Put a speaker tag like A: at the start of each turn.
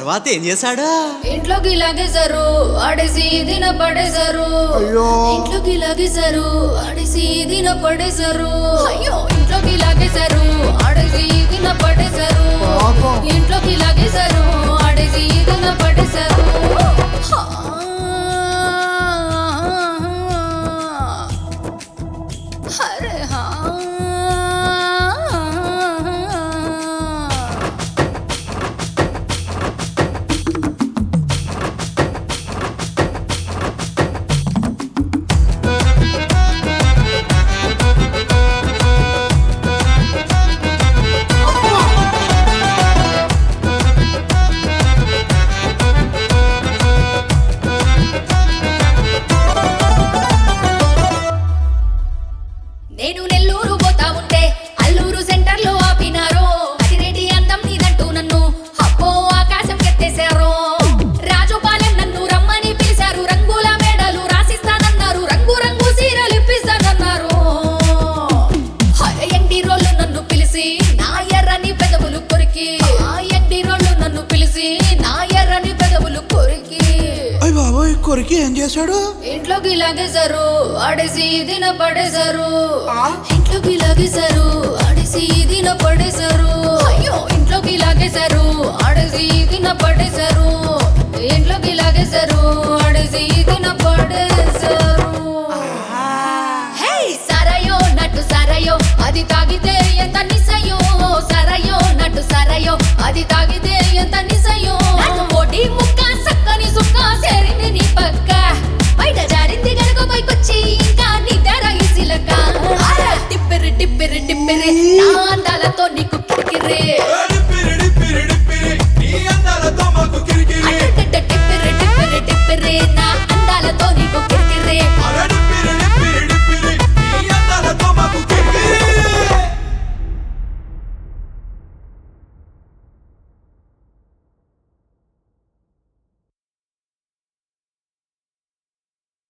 A: తర్వాత ఏం చేశాడు?
B: ఇంట్లోకి లాగేశారు, ఆడేసి దిన పడేశారు.
A: అయ్యో
B: ఇంట్లోకి లాగేశారు, ఆడేసి దిన పడేశారు. అయ్యో ఇంట్లోకి లాగేశారు, ఆడేసి దిన పడేశారు. ఇంట్లోకి లాగేశారు, ఆడేసి దిన పడేశారు. అరే హా నేను నెల్లూరు పోతా ఉంటే అల్లూరు సెంటర్ లో ఆపినారు. అతిరేటి అందం నీదంటూ నన్ను అప్పో ఆకాశం కెత్తేశారు. రాజుపాలెం నన్ను రమ్మని పిలిచారు. రంగుల మేడలు రాసిస్తానన్నారు, రంగు రంగు సీరలు ఇప్పిస్తానన్నారు. ఎండి రోళ్ళు నన్ను పిలిచి నా ఎర్రని పెదవులు కొరికి, ఎండి రోళ్ళు నన్ను పిలిచి నా ఎర్రని పెదవులు కొరికి.
A: అయ్య బాబోయ్, కొరికి ఏం చేశాడు?
B: ఇంట్లోకి లాగేశారు, ఆడేసి దిన పడేశారు. ఇంట్లోకి లాగేశారు, ఆడేసి దిన పడేశారు. అయ్యో ఇంట్లోకి లాగేశారు, ఆడేసి దిన పడేశారు. ఇంట్లోకి లాగేశారు, ఆడేసి దిన పడేశారు. హే సారాయో నట్టు సారాయో, అది తాగితే ఎంత నిసయో. సారాయో నట్టు సారాయో, అది తాగితే